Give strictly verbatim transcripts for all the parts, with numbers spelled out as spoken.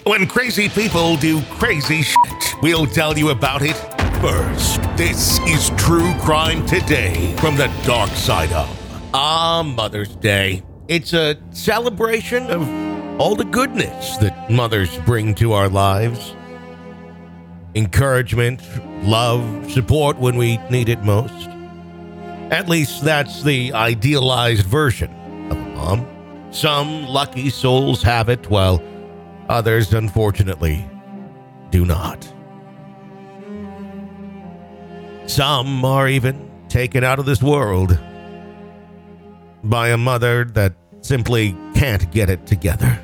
When crazy people do crazy shit, we'll tell you about it first. This is True Crime Today from the dark side of Ah Mother's Day. It's a celebration of all the goodness that mothers bring to our lives. Encouragement, love, support when we need it most. At least that's the idealized version of a mom. Some lucky souls have it, while others, unfortunately, do not. Some are even taken out of this world by a mother that simply can't get it together.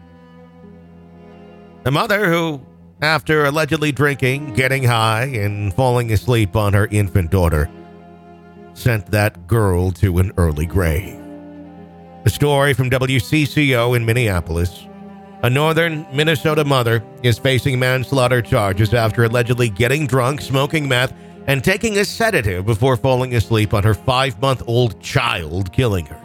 A mother who, after allegedly drinking, getting high, and falling asleep on her infant daughter, sent that girl to an early grave. A story from W C C O in Minneapolis. A northern Minnesota mother is facing manslaughter charges after allegedly getting drunk, smoking meth, and taking a sedative before falling asleep on her five-month-old child, killing her.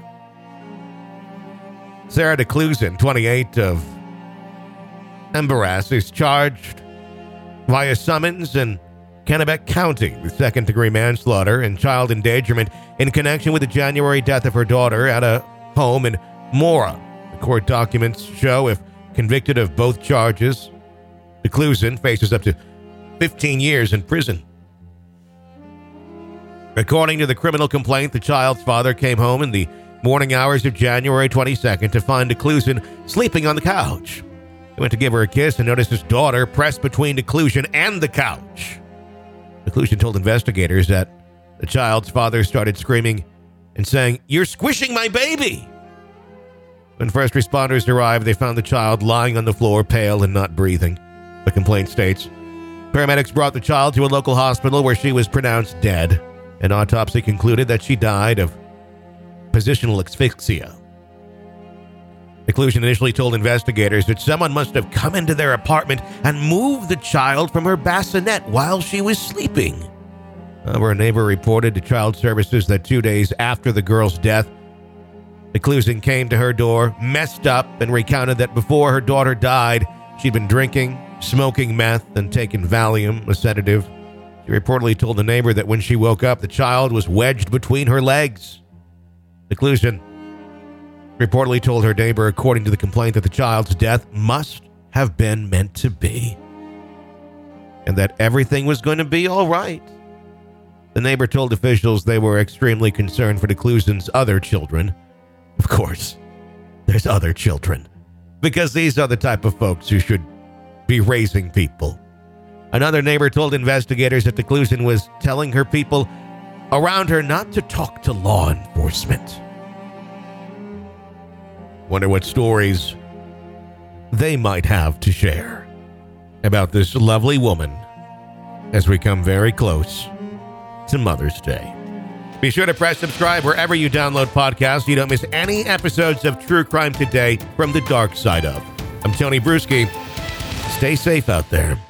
Sarah DeClusen, twenty-eight, of Embarrass, is charged via summons in Kennebec County with second-degree manslaughter and child endangerment in connection with the January death of her daughter at a home in Mora. The court documents show if convicted of both charges, DeClusen faces up to fifteen years in prison. According to the criminal complaint, the child's father came home in the morning hours of January twenty-second to find DeClusen sleeping on the couch. He went to give her a kiss and noticed his daughter pressed between DeClusen and the couch. DeClusen told investigators that the child's father started screaming and saying, "You're squishing my baby!" When first responders arrived, they found the child lying on the floor, pale and not breathing. The complaint states, paramedics brought the child to a local hospital where she was pronounced dead. An autopsy concluded that she died of positional asphyxia. DeClusen initially told investigators that someone must have come into their apartment and moved the child from her bassinet while she was sleeping. However, a neighbor reported to Child Services that two days after the girl's death, DeClusen came to her door, messed up, and recounted that before her daughter died, she'd been drinking, smoking meth, and taken Valium, a sedative. She reportedly told the neighbor that when she woke up, the child was wedged between her legs. DeClusen reportedly told her neighbor, according to the complaint, that the child's death must have been meant to be, and that everything was going to be all right. The neighbor told officials they were extremely concerned for DeClusen's other children. Of course, there's other children, because these are the type of folks who should be raising people. Another neighbor told investigators that DeClusen was telling her people around her not to talk to law enforcement. Wonder what stories they might have to share about this lovely woman as we come very close to Mother's Day. Be sure to press subscribe wherever you download podcasts so you don't miss any episodes of True Crime Today from the dark side of. I'm Tony Bruschi. Stay safe out there.